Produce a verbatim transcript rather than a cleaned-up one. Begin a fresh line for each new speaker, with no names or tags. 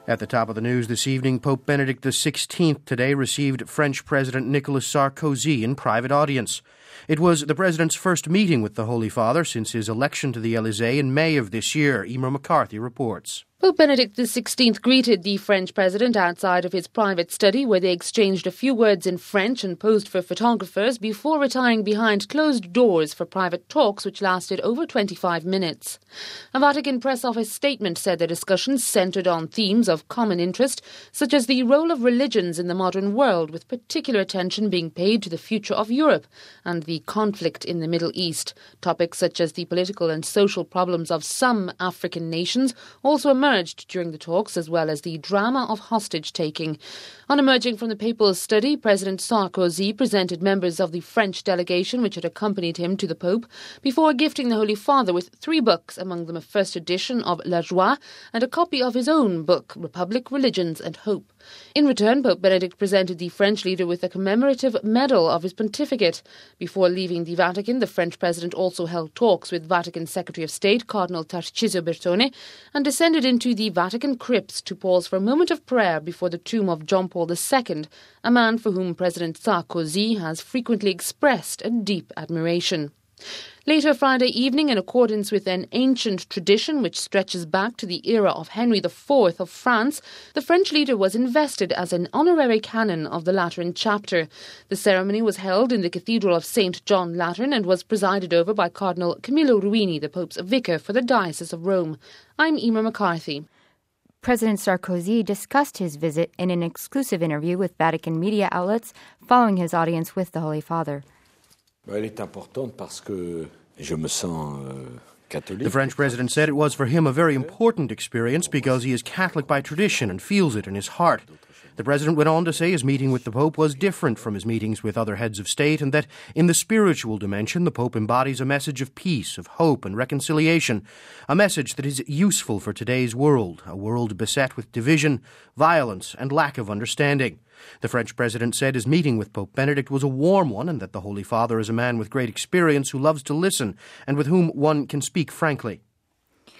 At the top of the news this evening, Pope Benedict the sixteenth today received French President Nicolas Sarkozy in private audience. It was the president's first meeting with the Holy Father since his election to the Elysée in May of this year. Emer McCarthy reports.
Pope Benedict the sixteenth greeted the French president outside of his private study, where they exchanged a few words in French and posed for photographers before retiring behind closed doors for private talks which lasted over twenty-five minutes. A Vatican press office statement said the discussions centred on themes of common interest, such as the role of religions in the modern world, with particular attention being paid to the future of Europe and the conflict in the Middle East. Topics such as the political and social problems of some African nations also emerged during the talks, as well as the drama of hostage-taking. On emerging from the papal study, President Sarkozy presented members of the French delegation which had accompanied him to the Pope before gifting the Holy Father with three books, among them a first edition of La Joie and a copy of his own book, Republic, Religions and Hope. In return, Pope Benedict presented the French leader with a commemorative medal of his pontificate. Before leaving the Vatican, the French president also held talks with Vatican Secretary of State Cardinal Tarcisio Bertone and descended into the Vatican crypts to pause for a moment of prayer before the tomb of John Paul the Second, a man for whom President Sarkozy has frequently expressed a deep admiration. Later Friday evening, in accordance with an ancient tradition which stretches back to the era of Henry the Fourth of France, the French leader was invested as an honorary canon of the Lateran chapter. The ceremony was held in the Cathedral of Saint John Lateran and was presided over by Cardinal Camillo Ruini, the Pope's vicar for the Diocese of Rome. I'm Emer McCarthy.
President Sarkozy discussed his visit in an exclusive interview with Vatican media outlets following his audience with the Holy Father.
The French president said it was for him a very important experience because he is Catholic by tradition and feels it in his heart. The president went on to say his meeting with the Pope was different from his meetings with other heads of state, and that in the spiritual dimension the Pope embodies a message of peace, of hope and reconciliation, a message that is useful for today's world, a world beset with division, violence and lack of understanding. The French president said his meeting with Pope Benedict was a warm one and that the Holy Father is a man with great experience who loves to listen and with whom one can speak frankly.